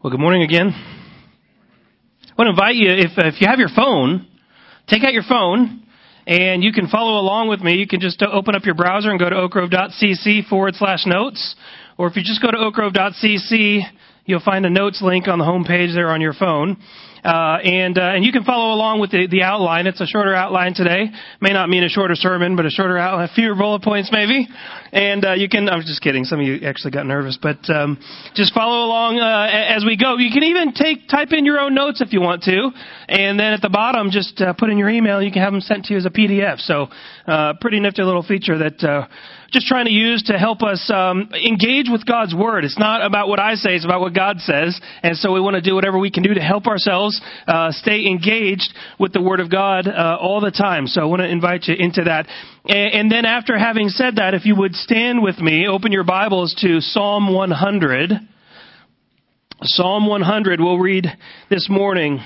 Well, good morning again. I want to invite you, if you have your phone, take out your phone, and you can follow along with me. You can just open up your browser and go to oakgrove.cc/notes. Or if you just go to oakgrove.cc, you'll find a notes link on the home page there on your phone. And you can follow along with the outline. It's a shorter outline today. May not mean a shorter sermon, but a shorter outline, fewer bullet points maybe. And you can, I was just kidding. Some of you actually got nervous, but just follow along as we go. You can even type in your own notes if you want to. And then at the bottom, just put in your email. You can have them sent to you as a PDF. So pretty nifty little feature that just trying to use to help us engage with God's Word. It's not about what I say, it's about what God says. And so we want to do whatever we can do to help ourselves stay engaged with the Word of God all the time. So I want to invite you into that. And then after having said that, if you would stand with me, open your Bibles to Psalm 100. Psalm 100 we'll read this morning.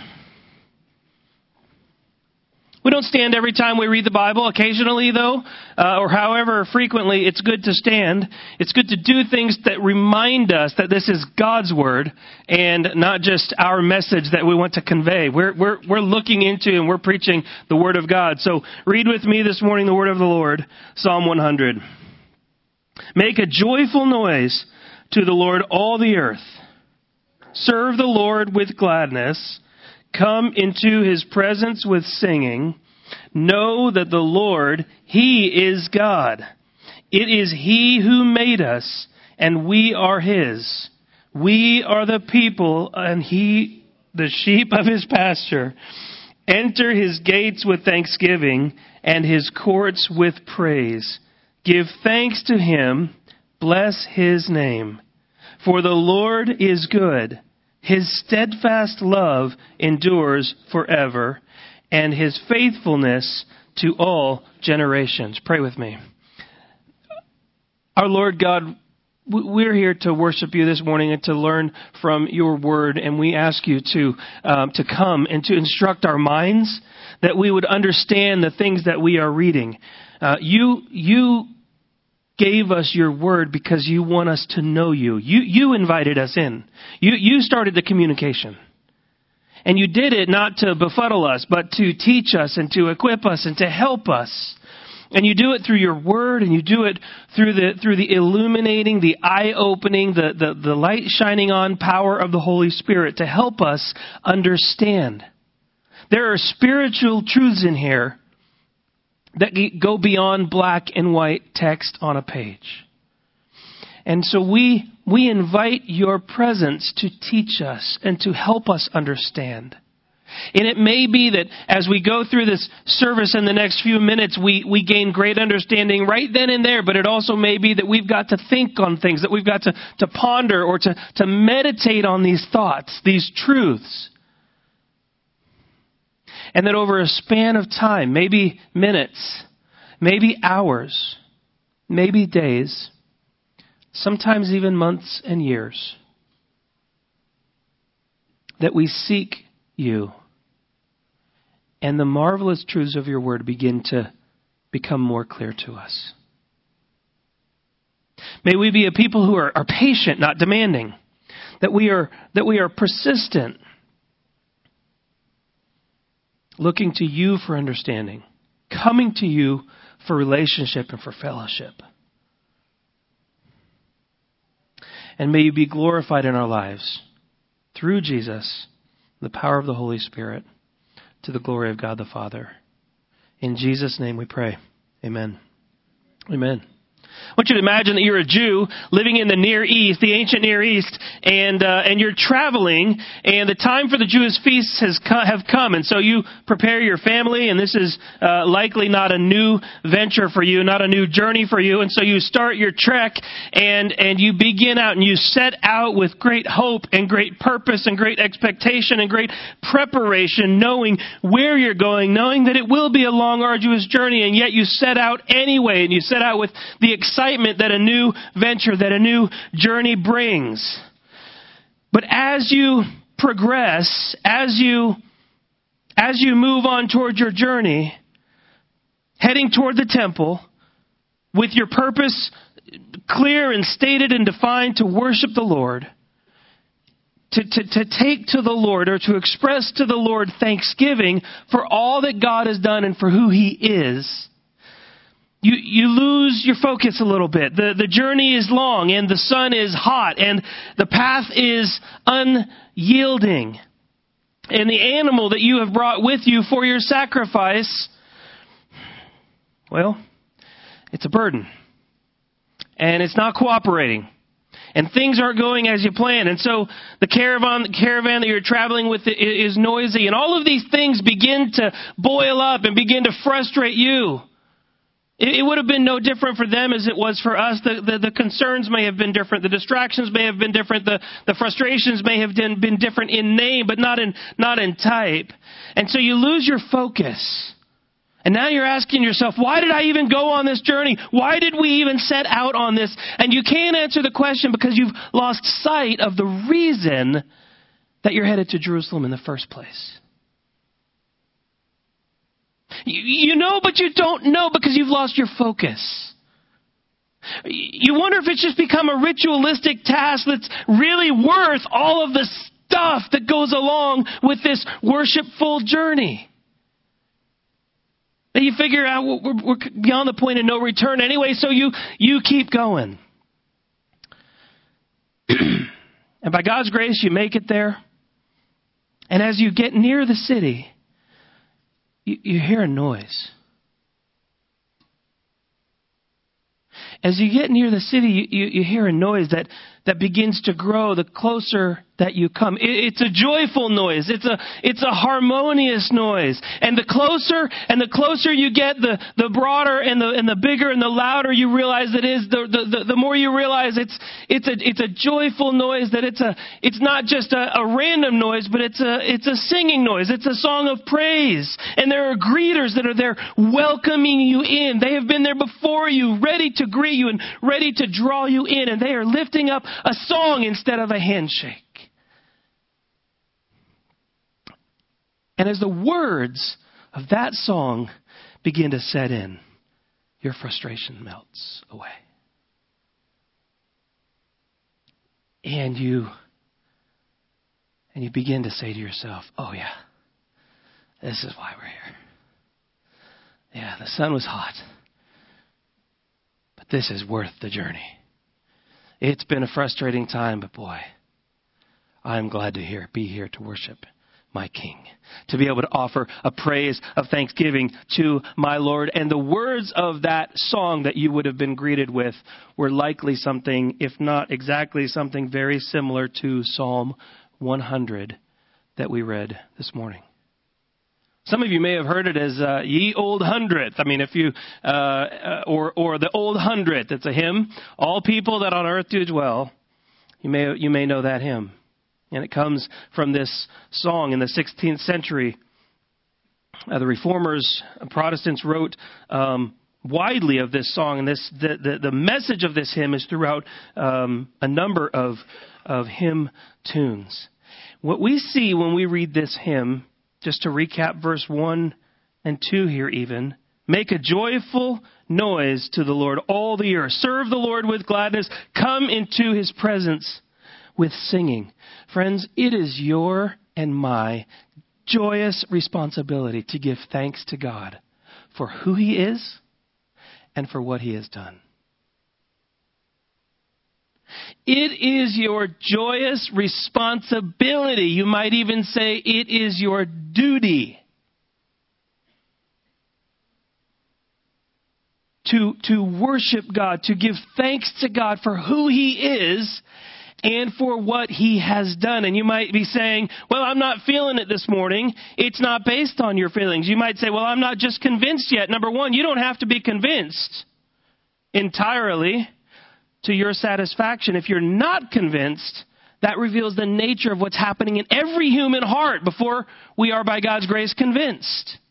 We don't stand every time we read the Bible. Occasionally, though, or however frequently, it's good to stand. It's good to do things that remind us that this is God's Word and not just our message that we want to convey. We're looking into and we're preaching the Word of God. So read with me this morning the Word of the Lord, Psalm 100. Make a joyful noise to the Lord, all the earth. Serve the Lord with gladness. Come into His presence with singing. Know that the Lord, He is God. It is He who made us, and we are His. We are the people, and He, the sheep of His pasture. Enter His gates with thanksgiving, and His courts with praise. Give thanks to Him. Bless His name. For the Lord is good. His steadfast love endures forever, and His faithfulness to all generations. Pray with me. Our Lord God, we're here to worship You this morning and to learn from Your Word, and we ask You to come and to instruct our minds that we would understand the things that we are reading. You gave us Your Word because You want us to know You. You invited us in. You started the communication. And You did it not to befuddle us, but to teach us and to equip us and to help us. And You do it through Your Word, and You do it through the illuminating, the eye-opening, the light shining on power of the Holy Spirit to help us understand. There are spiritual truths in here that go beyond black and white text on a page. And so we invite Your presence to teach us and to help us understand. And it may be that as we go through this service in the next few minutes, we gain great understanding right then and there, but it also may be that we've got to think on things, that we've got to ponder or to meditate on these thoughts, these truths. And that over a span of time, maybe minutes, maybe hours, maybe days, sometimes even months and years, that we seek You, and the marvelous truths of Your Word begin to become more clear to us. May we be a people who are patient, not demanding, that we are persistent, looking to You for understanding, coming to You for relationship and for fellowship. And may You be glorified in our lives through Jesus, the power of the Holy Spirit, to the glory of God the Father. In Jesus' name we pray. Amen. Amen. I want you to imagine that you're a Jew living in the Near East, the ancient Near East, and you're traveling, and the time for the Jewish feasts have come, and so you prepare your family, and this is likely not a new venture for you, not a new journey for you, and so you start your trek, and you begin out, and you set out with great hope and great purpose and great expectation and great preparation, knowing where you're going, knowing that it will be a long, arduous journey, and yet you set out anyway, and you set out with the excitement that a new venture, that a new journey brings. But as you progress, as you move on toward your journey, heading toward the temple, with your purpose clear and stated and defined to worship the Lord, to take to the Lord, or to express to the Lord thanksgiving for all that God has done and for who He is, you lose your focus a little bit. The journey is long, and the sun is hot, and the path is unyielding. And the animal that you have brought with you for your sacrifice, well, it's a burden. And it's not cooperating. And things aren't going as you plan. And so the caravan that you're traveling with is noisy. And all of these things begin to boil up and begin to frustrate you. It would have been no different for them as it was for us. The concerns may have been different. The distractions may have been different. The frustrations may have been different in name, but not in type. And so you lose your focus. And now you're asking yourself, why did I even go on this journey? Why did we even set out on this? And you can't answer the question because you've lost sight of the reason that you're headed to Jerusalem in the first place. You know, but you don't know because you've lost your focus. You wonder if it's just become a ritualistic task that's really worth all of the stuff that goes along with this worshipful journey. And you figure out we're beyond the point of no return anyway, so you keep going. And by God's grace, you make it there. And as you get near the city, you hear a noise. As you get near the city, you hear a noise that begins to grow the closer that you come. It's a joyful noise. It's a harmonious noise. And the closer you get, the broader and the bigger and the louder you realize it is, the more you realize it's a joyful noise, that it's not just a random noise, but it's a singing noise. It's a song of praise. And there are greeters that are there welcoming you in. They have been there before you, ready to greet you and ready to draw you in. And they are lifting up a song instead of a handshake. And as the words of that song begin to set in, your frustration melts away. And you begin to say to yourself, oh yeah, this is why we're here. Yeah, the sun was hot, but this is worth the journey. It's been a frustrating time, but boy, I'm glad to be here to worship my King, to be able to offer a praise of thanksgiving to my Lord. And the words of that song that you would have been greeted with were likely something, if not exactly something, very similar to Psalm 100 that we read this morning. Some of you may have heard it as Ye Old Hundredth. I mean, if you or the Old Hundredth. It's a hymn. All people that on earth do dwell. You may know that hymn. And it comes from this song in the 16th century. The Reformers, Protestants wrote widely of this song. And the message of this hymn is throughout a number of hymn tunes. What we see when we read this hymn, just to recap verse 1 and 2 here even, make a joyful noise to the Lord, all the earth. Serve the Lord with gladness. Come into His presence with singing. Friends, it is your and my joyous responsibility to give thanks to God for who He is and for what He has done. It is your joyous responsibility. You might even say it is your duty to worship God, to give thanks to God for who He is and for what He has done. And you might be saying, well, I'm not feeling it this morning. It's not based on your feelings. You might say, well, I'm not just convinced yet. Number one, you don't have to be convinced entirely to your satisfaction. If you're not convinced, that reveals the nature of what's happening in every human heart before we are, by God's grace, convinced.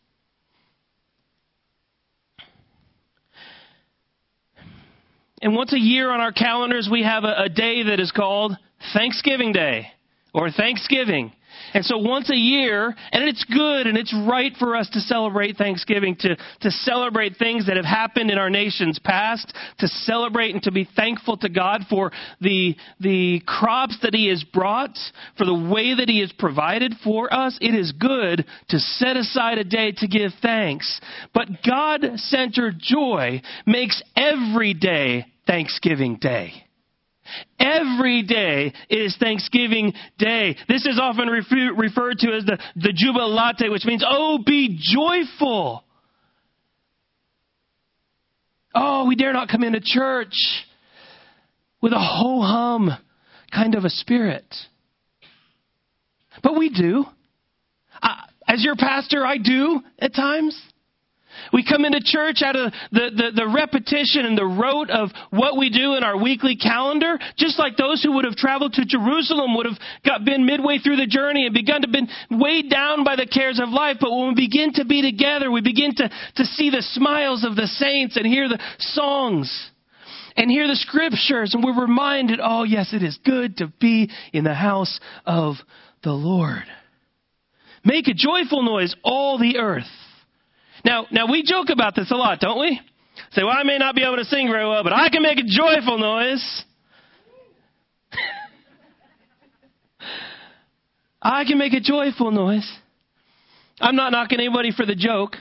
And once a year on our calendars, we have a day that is called Thanksgiving Day or Thanksgiving. And so once a year, and it's good and it's right for us to celebrate Thanksgiving, to celebrate things that have happened in our nation's past, to celebrate and to be thankful to God for the crops that He has brought, for the way that He has provided for us. It is good to set aside a day to give thanks. But God-centered joy makes every day Thanksgiving Day. Every day is Thanksgiving Day. This is often referred to as the jubilate, which means, oh, be joyful. Oh, we dare not come into church with a ho-hum kind of a spirit. But we do. As your pastor, I do at times. We come into church out of the repetition and the rote of what we do in our weekly calendar, just like those who would have traveled to Jerusalem would have been midway through the journey and begun to been weighed down by the cares of life. But when we begin to be together, we begin to see the smiles of the saints and hear the songs and hear the scriptures, and we're reminded, oh yes, it is good to be in the house of the Lord. Make a joyful noise, all the earth. Now we joke about this a lot, don't we? Say, well, I may not be able to sing very well, but I can make a joyful noise. I can make a joyful noise. I'm not knocking anybody for the joke.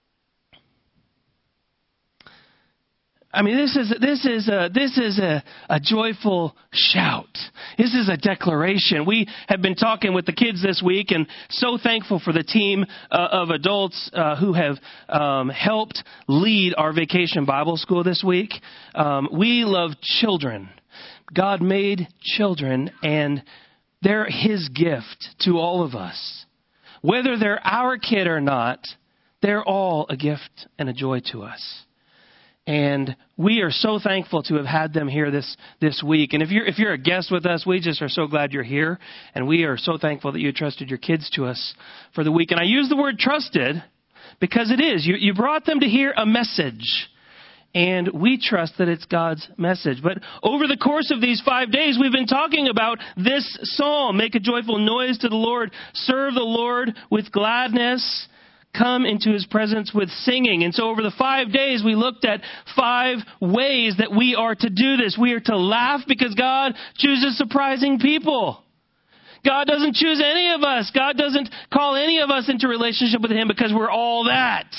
I mean, this is a joyful shout. This is a declaration. We have been talking with the kids this week, and so thankful for the team of adults who have helped lead our Vacation Bible School this week. We love children. God made children, and they're His gift to all of us. Whether they're our kid or not, they're all a gift and a joy to us. And we are so thankful to have had them here this week. And if you're a guest with us, we just are so glad you're here. And we are so thankful that you trusted your kids to us for the week. And I use the word trusted because it is. You brought them to hear a message. And we trust that it's God's message. But over the course of these 5 days, we've been talking about this psalm. Make a joyful noise to the Lord. Serve the Lord with gladness. Come into His presence with singing. And so over the 5 days, we looked at 5 ways that we are to do this. We are to laugh because God chooses surprising people. God doesn't choose any of us. God doesn't call any of us into relationship with Him because we're all that.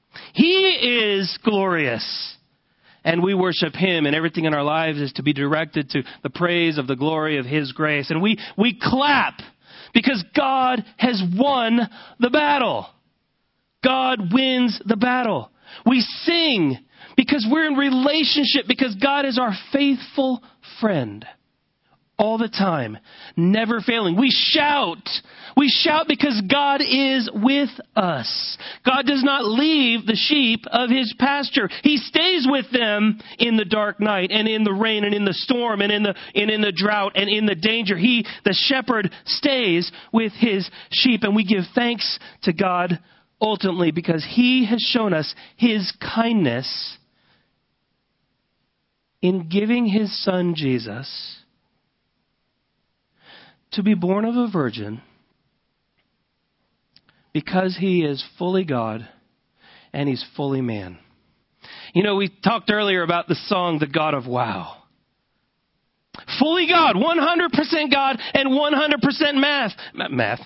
He is glorious. And we worship Him, and everything in our lives is to be directed to the praise of the glory of His grace. And we clap because God has won the battle. God wins the battle. We sing because we're in relationship, because God is our faithful friend all the time, never failing. We shout. We shout because God is with us. God does not leave the sheep of His pasture. He stays with them in the dark night and in the rain and in the storm and in the drought and in the danger. The shepherd, stays with His sheep, and we give thanks to God ultimately because He has shown us His kindness in giving His Son Jesus to be born of a virgin because He is fully God and He's fully man. You know, we talked earlier about the song, The God of Wow. Fully God, 100% God and 100% math.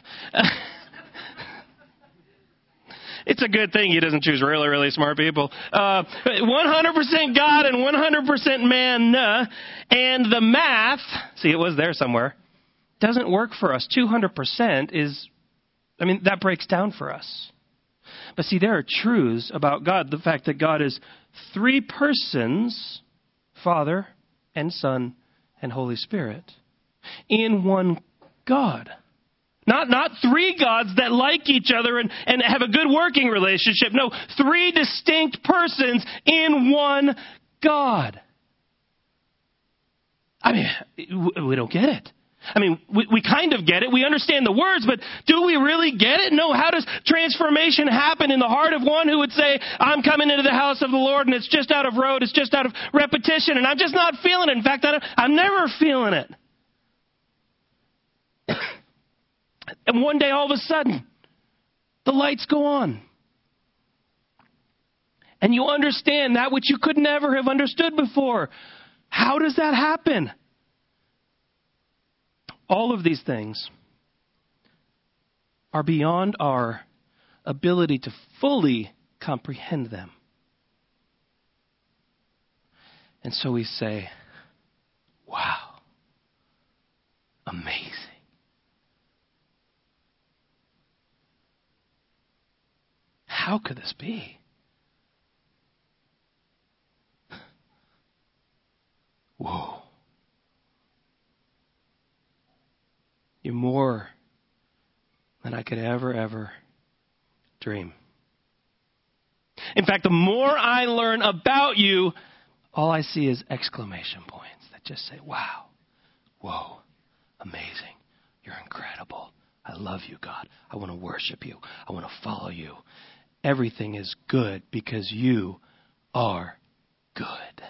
It's a good thing He doesn't choose really, really smart people. 100% God and 100% man. And the math, see, it was there somewhere, doesn't work for us. 200% that breaks down for us. But see, there are truths about God. The fact that God is 3 persons, Father and Son and Holy Spirit, in one God. Not 3 gods that like each other and have a good working relationship. No, 3 distinct persons in one God. I mean, we don't get it. I mean, we kind of get it. We understand the words, but do we really get it? No. How does transformation happen in the heart of one who would say, I'm coming into the house of the Lord and it's just out of rote, it's just out of repetition, and I'm just not feeling it. In fact, I'm never feeling it. And one day, all of a sudden, the lights go on. And you understand that which you could never have understood before. How does that happen? All of these things are beyond our ability to fully comprehend them. And so we say, wow, amazing. How could this be? Whoa. You're more than I could ever dream. In fact, the more I learn about you, all I see is exclamation points that just say, wow, whoa, amazing. You're incredible. I love you, God. I want to worship you. I want to follow you. Everything is good because you are good.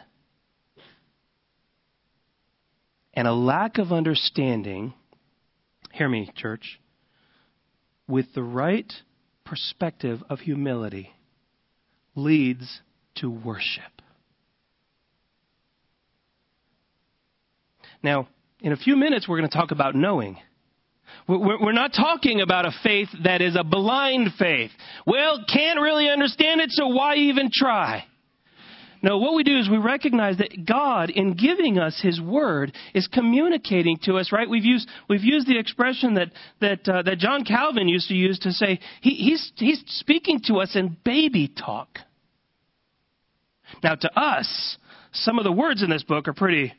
And a lack of understanding, hear me, church, with the right perspective of humility leads to worship. Now, in a few minutes, we're going to talk about knowing. We're not talking about a faith that is a blind faith. Well, can't really understand it, so why even try? No, what we do is we recognize that God, in giving us His Word, is communicating to us, right? We've used the expression that John Calvin used to use to say he's speaking to us in baby talk. Now, to us, some of the words in this book are pretty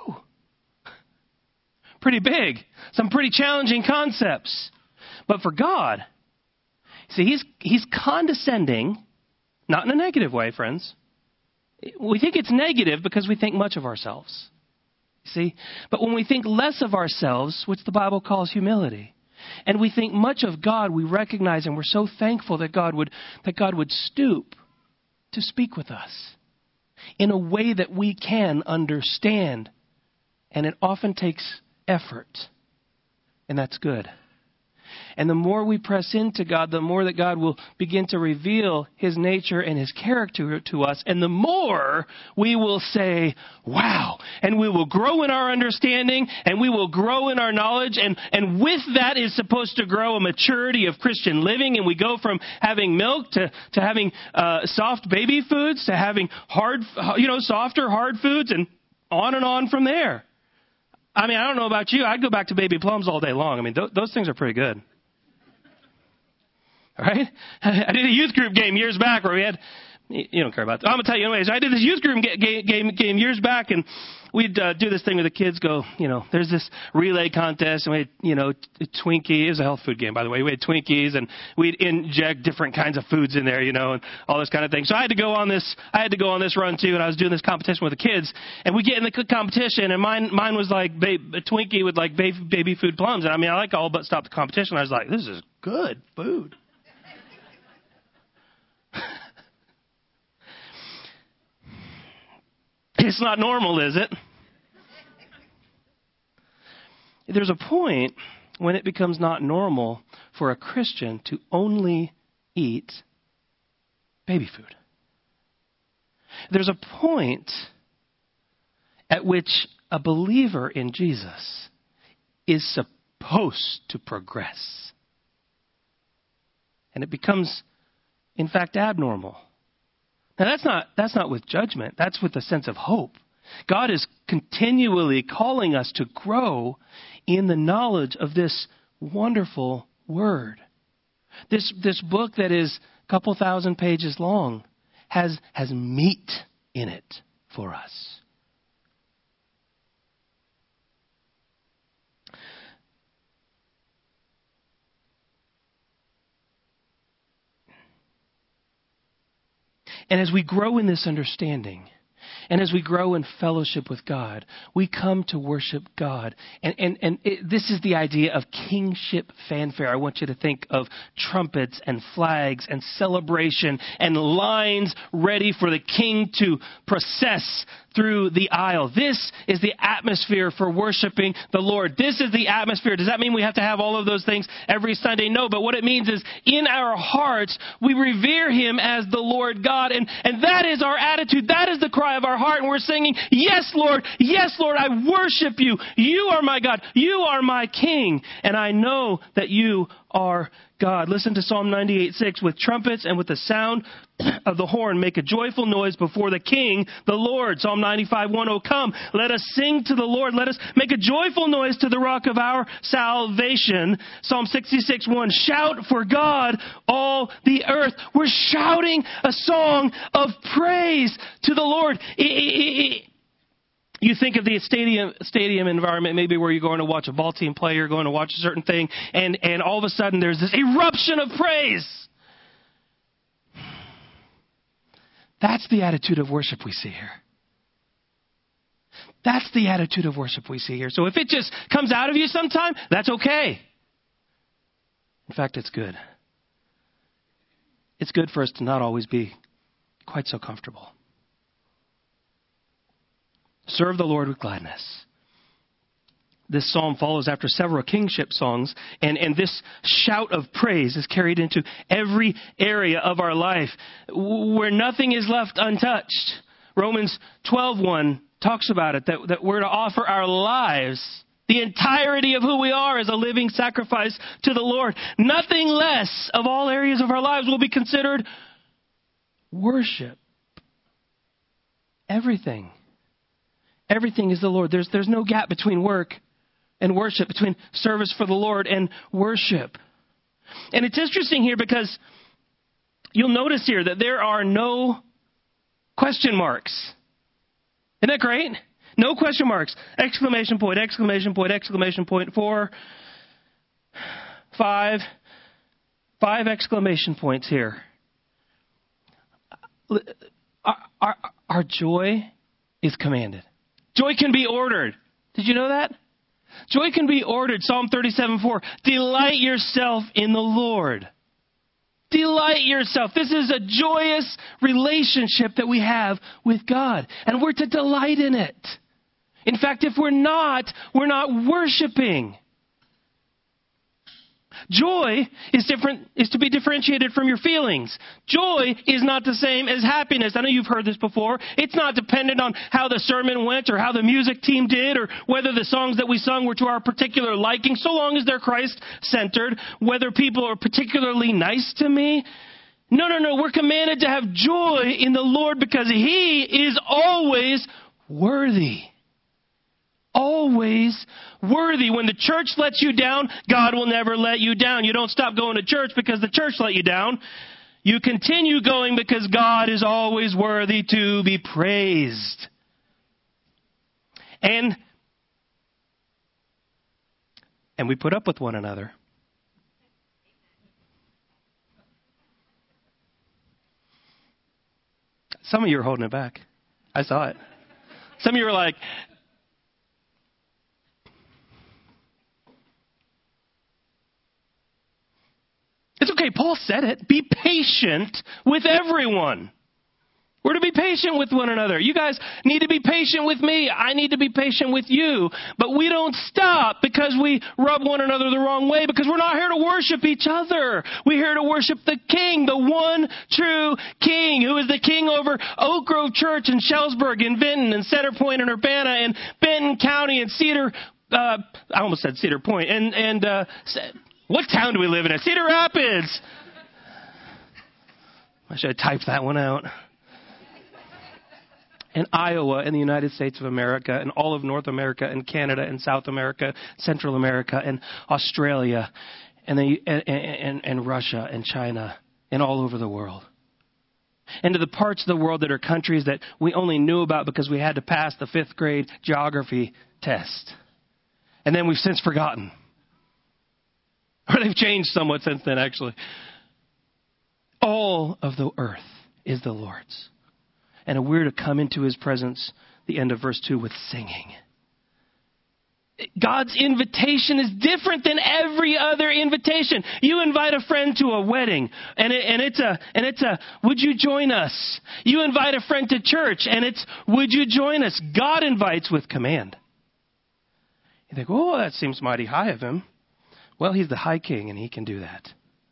big, some pretty challenging concepts. But for God, see, He's condescending, not in a negative way, friends. We think it's negative because we think much of ourselves. See? But when we think less of ourselves, which the Bible calls humility, and we think much of God, we recognize and we're so thankful that God would stoop to speak with us in a way that we can understand. And it often takes effort. And that's good. And the more we press into God, the more that God will begin to reveal His nature and His character to us. And the more we will say, wow. And we will grow in our understanding and we will grow in our knowledge. And with that is supposed to grow a maturity of Christian living. And we go from having milk to having soft baby foods to having softer hard foods and on from there. I mean, I don't know about you. I'd go back to baby plums all day long. I mean, those things are pretty good. All right? I did a youth group game years back where we had, you don't care about that. I'm going to tell you anyways. I did this youth group game years back, and we'd do this thing where the kids go, there's this relay contest, and we had, Twinkie. It was a health food game, by the way. We had Twinkies, and we'd inject different kinds of foods in there, and all this kind of thing. So I had to go on this run too, and I was doing this competition with the kids, and we get in the competition, and mine was like a Twinkie with like baby food plums, and I mean, I like all but stopped the competition. I was like, this is good food. It's not normal, is it? There's a point when it becomes not normal for a Christian to only eat baby food. There's a point at which a believer in Jesus is supposed to progress. And it becomes, in fact, abnormal. Now, that's not with judgment. That's with a sense of hope. God is continually calling us to grow in the knowledge of this wonderful Word. This book that is a couple thousand pages long has meat in it for us. And as we grow in this understanding, and as we grow in fellowship with God, we come to worship God. This is the idea of kingship fanfare. I want you to think of trumpets and flags and celebration and lines ready for the king to process through the aisle. This is the atmosphere for worshiping the Lord. This is the atmosphere. Does that mean we have to have all of those things every Sunday? No, but what it means is in our hearts, we revere him as the Lord God. And that is our attitude. That is the cry of our heart. And we're singing, yes, Lord, I worship you. You are my God. You are my King. And I know that you are God. Listen to Psalm 98:6. With trumpets and with the sound of the horn, make a joyful noise before the King, the Lord. Psalm 95:1. Oh, come, let us sing to the Lord. Let us make a joyful noise to the rock of our salvation. Psalm 66:1. Shout for God, all the earth. We're shouting a song of praise to the Lord. You think of the stadium environment, maybe where you're going to watch a ball team play, you're going to watch a certain thing, and all of a sudden there's this eruption of praise. That's the attitude of worship we see here. That's the attitude of worship we see here. So if it just comes out of you sometime, that's okay. In fact, it's good. It's good for us to not always be quite so comfortable. Serve the Lord with gladness. This psalm follows after several kingship songs, and this shout of praise is carried into every area of our life where nothing is left untouched. Romans 12:1 talks about it, that we're to offer our lives, the entirety of who we are, as a living sacrifice to the Lord. Nothing less of all areas of our lives will be considered worship. Everything is the Lord. There's no gap between work and worship, between service for the Lord and worship. And it's interesting here because you'll notice here that there are no question marks. Isn't that great? No question marks. Exclamation point, exclamation point, exclamation point. 4, 5 exclamation points here. Our joy is commanded. Joy can be ordered. Did you know that? Joy can be ordered. Psalm 37:4. Delight yourself in the Lord. Delight yourself. This is a joyous relationship that we have with God. And we're to delight in it. In fact, if we're not worshiping. Joy is to be differentiated from your feelings. Joy is not the same as happiness. I know you've heard this before. It's not dependent on how the sermon went or how the music team did or whether the songs that we sung were to our particular liking, so long as they're Christ-centered, whether people are particularly nice to me. No. We're commanded to have joy in the Lord because He is always worthy. Always worthy. When the church lets you down, God will never let you down. You don't stop going to church because the church let you down. You continue going because God is always worthy to be praised. And we put up with one another. Some of you are holding it back. I saw it. Some of you are like, it's okay. Paul said it. Be patient with everyone. We're to be patient with one another. You guys need to be patient with me. I need to be patient with you. But we don't stop because we rub one another the wrong way, because we're not here to worship each other. We're here to worship the King, the one true King, who is the King over Oak Grove Church in Shellsburg and Vinton and Center Point and Urbana and Benton County and Cedar, I almost said Cedar Point, and what town do we live in? Cedar Rapids. I should have typed that one out. And Iowa in the United States of America, and all of North America and Canada and South America, Central America and Australia, and Russia and China and all over the world. And to the parts of the world that are countries that we only knew about because we had to pass the 5th grade geography test. And then we've since forgotten. Or they've changed somewhat since then, actually. All of the earth is the Lord's. And we're to come into His presence, the end of verse 2, with singing. God's invitation is different than every other invitation. You invite a friend to a wedding, and it's a would you join us? You invite a friend to church, and it's would you join us? God invites with command. You think, oh, that seems mighty high of him. Well, he's the high king, and he can do that.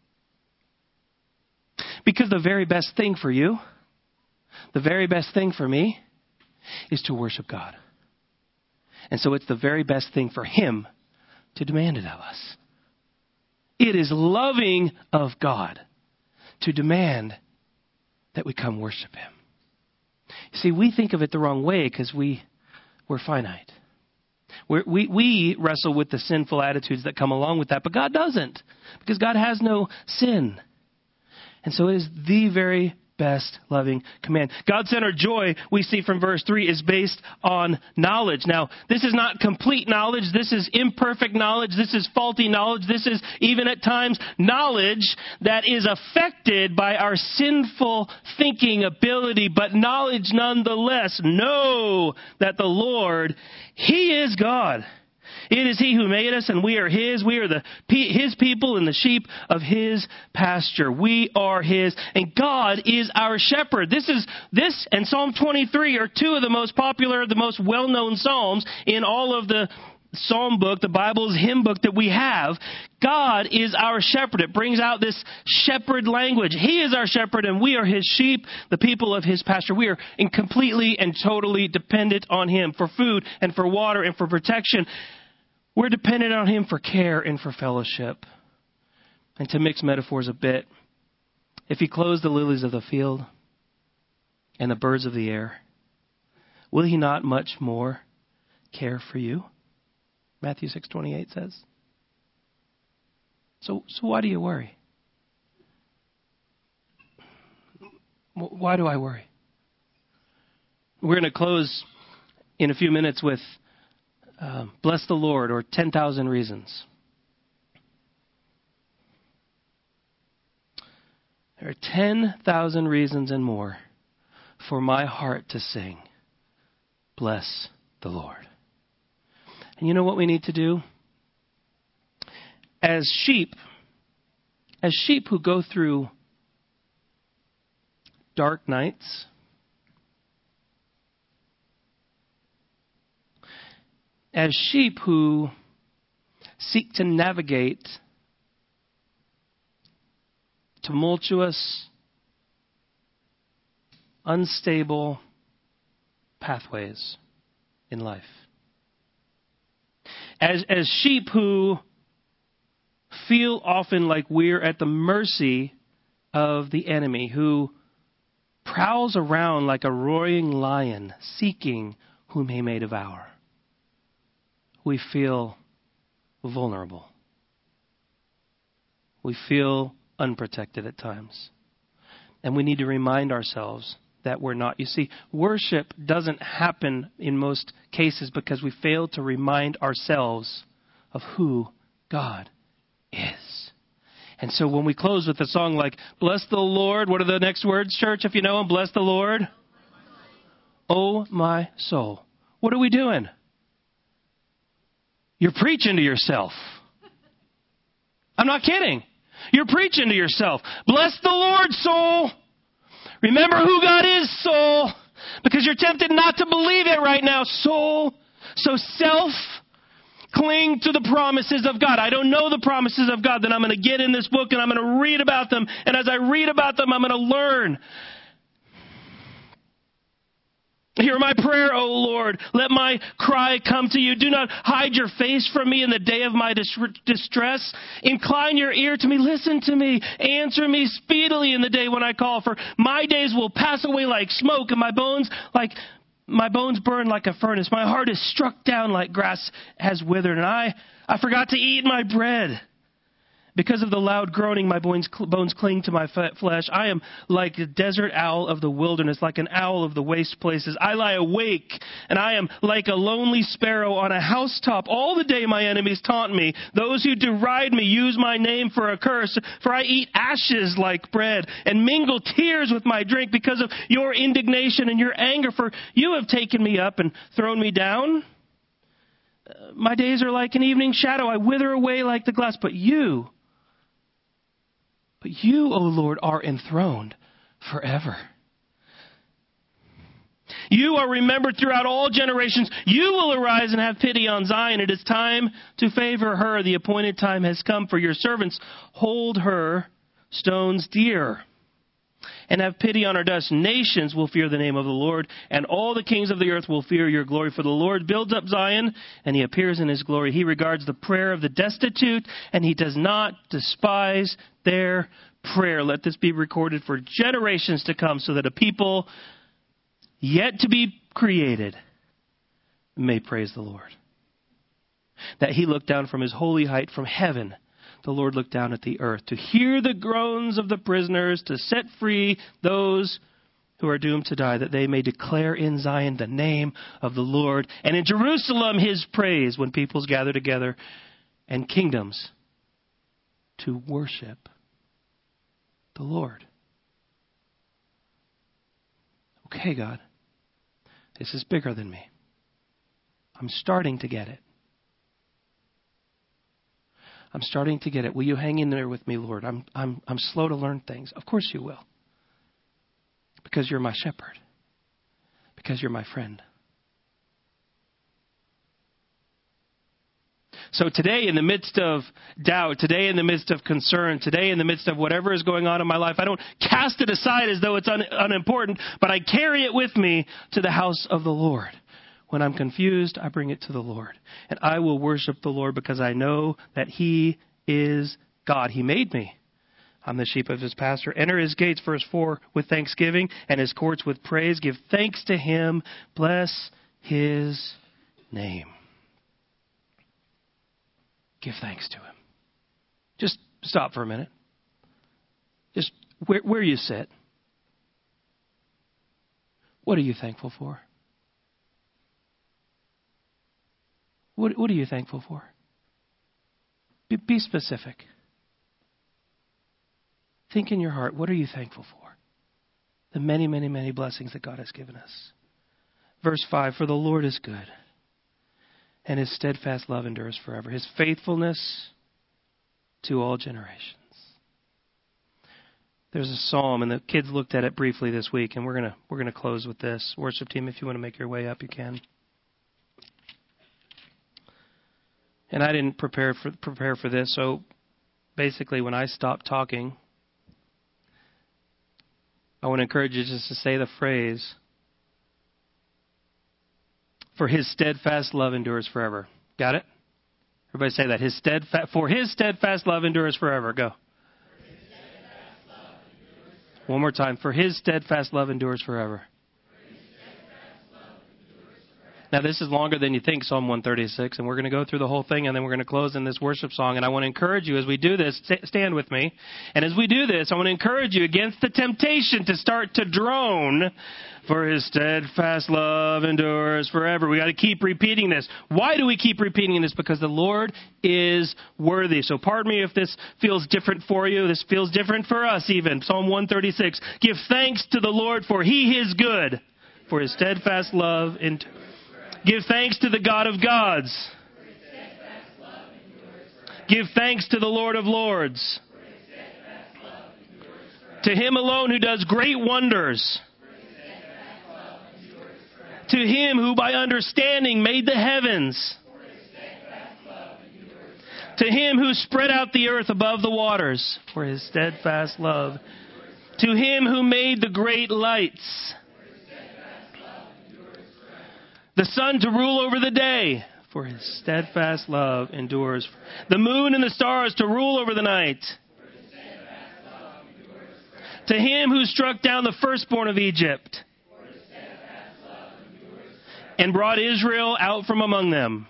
Because the very best thing for you, the very best thing for me, is to worship God. And so it's the very best thing for him to demand it of us. It is loving of God to demand that we come worship him. You see, we think of it the wrong way because we're finite. We wrestle with the sinful attitudes that come along with that, but God doesn't, because God has no sin. And so it is the very best loving command. God-centered joy, we see from verse 3, is based on knowledge. Now, this is not complete knowledge. This is imperfect knowledge. This is faulty knowledge. This is, even at times, knowledge that is affected by our sinful thinking ability, but knowledge nonetheless. Know that the Lord, he is God. It is he who made us, and we are his. We are his people and the sheep of his pasture. We are his, and God is our shepherd. This and Psalm 23 are two of the most popular, the most well-known psalms in all of the psalm book, the Bible's hymn book that we have. God is our shepherd. It brings out this shepherd language. He is our shepherd, and we are his sheep, the people of his pasture. We are completely and totally dependent on him for food and for water and for protection. We're dependent on him for care and for fellowship. And to mix metaphors a bit, if he clothes the lilies of the field and the birds of the air, will he not much more care for you? Matthew 6:28 says. So why do you worry? Why do I worry? We're going to close in a few minutes with bless the Lord, or 10,000 reasons. There are 10,000 reasons and more for my heart to sing, bless the Lord. And you know what we need to do? As sheep who go through dark nights, as sheep who seek to navigate tumultuous, unstable pathways in life. As sheep who feel often like we're at the mercy of the enemy, who prowls around like a roaring lion, seeking whom he may devour. We feel vulnerable. We feel unprotected at times. And we need to remind ourselves that we're not. You see, worship doesn't happen in most cases because we fail to remind ourselves of who God is. And so when we close with a song like, bless the Lord, what are the next words, church, if you know them? Bless the Lord. Oh, my soul. What are we doing? You're preaching to yourself. I'm not kidding. You're preaching to yourself. Bless the Lord, soul. Remember who God is, soul. Because you're tempted not to believe it right now, soul. So cling to the promises of God. I don't know the promises of God. Then I'm going to get in this book and I'm going to read about them. And as I read about them, I'm going to learn. Hear my prayer, O Lord. Let my cry come to you. Do not hide your face from me in the day of my distress. Incline your ear to me. Listen to me. Answer me speedily in the day when I call. For my days will pass away like smoke, and my bones burn like a furnace. My heart is struck down like grass has withered, and I forgot to eat my bread. Because of the loud groaning, my bones cling to my flesh. I am like a desert owl of the wilderness, like an owl of the waste places. I lie awake, and I am like a lonely sparrow on a housetop. All the day my enemies taunt me. Those who deride me use my name for a curse. For I eat ashes like bread, and mingle tears with my drink because of your indignation and your anger. For you have taken me up and thrown me down. My days are like an evening shadow. I wither away like the glass. But you, O Lord, are enthroned forever. You are remembered throughout all generations. You will arise and have pity on Zion. It is time to favor her. The appointed time has come for your servants. Hold her stones dear and have pity on her dust. Nations will fear the name of the Lord, and all the kings of the earth will fear your glory. For the Lord builds up Zion, and he appears in his glory. He regards the prayer of the destitute, and he does not despise their prayer. Let this be recorded for generations to come, so that a people yet to be created may praise the Lord. That he looked down from his holy height from heaven. The Lord looked down at the earth to hear the groans of the prisoners, to set free those who are doomed to die, that they may declare in Zion the name of the Lord, and in Jerusalem his praise, when peoples gather together and kingdoms to worship the Lord. Okay, God, this is bigger than me. I'm starting to get it. I'm starting to get it. Will you hang in there with me, Lord? I'm slow to learn things. Of course you will. Because you're my shepherd. Because you're my friend. So today, in the midst of doubt, today in the midst of concern, today in the midst of whatever is going on in my life, I don't cast it aside as though it's unimportant, but I carry it with me to the house of the Lord. When I'm confused, I bring it to the Lord. And I will worship the Lord because I know that he is God. He made me. I'm the sheep of his pasture. Enter his gates, verse 4, with thanksgiving, and his courts with praise. Give thanks to him. Bless his name. Give thanks to him. Just stop for a minute. Just where you sit. What are you thankful for? What are you thankful for? Be specific. Think in your heart, what are you thankful for? The many, many, many blessings that God has given us. Verse 5, for the Lord is good, and his steadfast love endures forever. His faithfulness to all generations. There's a psalm, and the kids looked at it briefly this week, and we're gonna close with this. Worship team, if you want to make your way up, you can. And I didn't prepare for this, so basically when I stop talking, I want to encourage you just to say the phrase, for his steadfast love endures forever. Got it? Everybody say that. For his steadfast love endures forever. Go. One more time. For his steadfast love endures forever. Now, this is longer than you think, Psalm 136, and we're going to go through the whole thing, and then we're going to close in this worship song. And I want to encourage you as we do this, stand with me. And as we do this, I want to encourage you against the temptation to start to drone, for his steadfast love endures forever. We got to keep repeating this. Why do we keep repeating this? Because the Lord is worthy. So pardon me if this feels different for you. This feels different for us even. Psalm 136. Give thanks to the Lord, for he is good, for his steadfast love endures. Give thanks to the God of gods. Give thanks to the Lord of lords. To him alone who does great wonders. To him who by understanding made the heavens. To him who spread out the earth above the waters. For his steadfast love. To him who made the great lights. The sun to rule over the day, for his steadfast love endures. The moon and the stars to rule over the night. To him who struck down the firstborn of Egypt and brought Israel out from among them.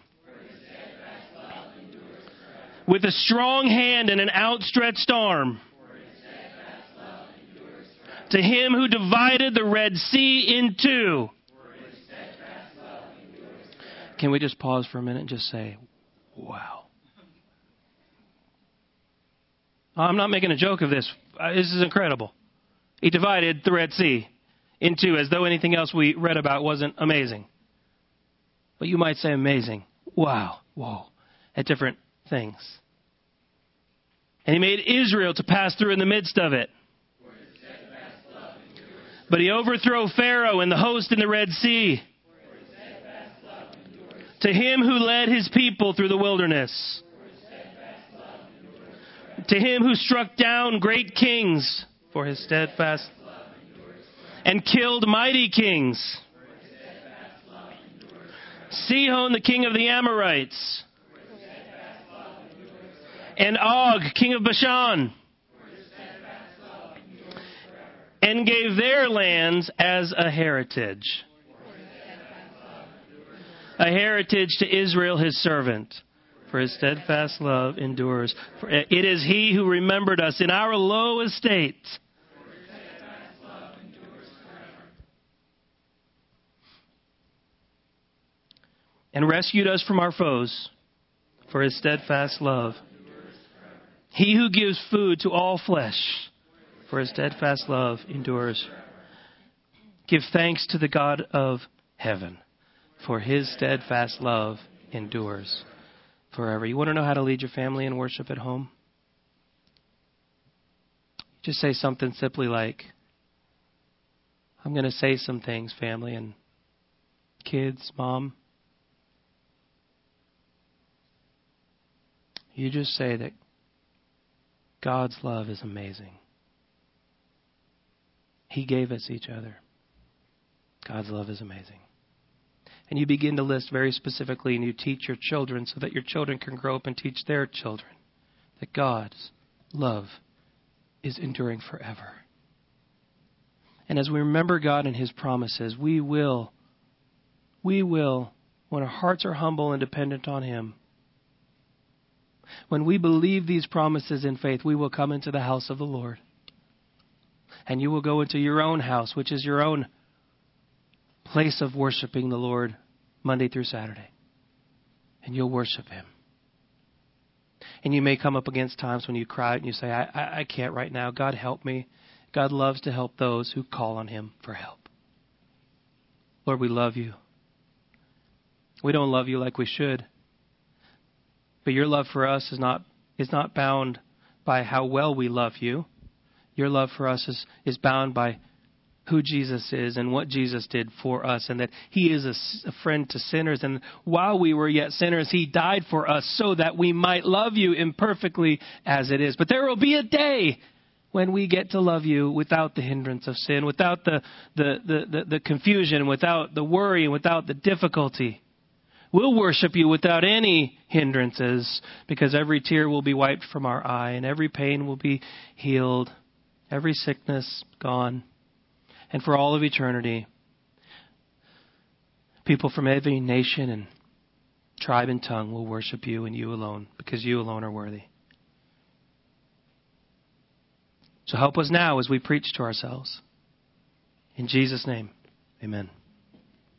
With a strong hand and an outstretched arm. To him who divided the Red Sea in two. Can we just pause for a minute and just say, wow. I'm not making a joke of this. This is incredible. He divided the Red Sea in two as though anything else we read about wasn't amazing. But you might say amazing. Wow. Whoa. At different things. And he made Israel to pass through in the midst of it. But he overthrew Pharaoh and the host in the Red Sea. To him who led his people through the wilderness. To him who struck down great kings, for his steadfast love, and killed mighty kings. Sihon, the king of the Amorites, and Og, king of Bashan, and gave their lands as a heritage to Israel his servant. For his steadfast love endures. For it is he who remembered us in our low estate. And rescued us from our foes. For his steadfast love. He who gives food to all flesh. For his steadfast love endures. Give thanks to the God of heaven. For his steadfast love endures forever. You want to know how to lead your family in worship at home? Just say something simply like, I'm going to say some things, family and kids, mom. You just say that God's love is amazing. He gave us each other. God's love is amazing. And you begin to list very specifically, and you teach your children so that your children can grow up and teach their children that God's love is enduring forever. And as we remember God and his promises, we will, when our hearts are humble and dependent on him, when we believe these promises in faith, we will come into the house of the Lord. And you will go into your own house, which is your own place of worshiping the Lord Monday through Saturday. And you'll worship him. And you may come up against times when you cry and you say, I can't right now. God help me. God loves to help those who call on him for help. Lord, we love you. We don't love you like we should. But your love for us is not bound by how well we love you. Your love for us is bound by who Jesus is and what Jesus did for us, and that he is a friend to sinners. And while we were yet sinners, he died for us so that we might love you imperfectly as it is. But there will be a day when we get to love you without the hindrance of sin, without the confusion, without the worry, without the difficulty. We'll worship you without any hindrances, because every tear will be wiped from our eye and every pain will be healed, every sickness gone. And for all of eternity, people from every nation and tribe and tongue will worship you and you alone, because you alone are worthy. So help us now as we preach to ourselves. In Jesus' name, amen.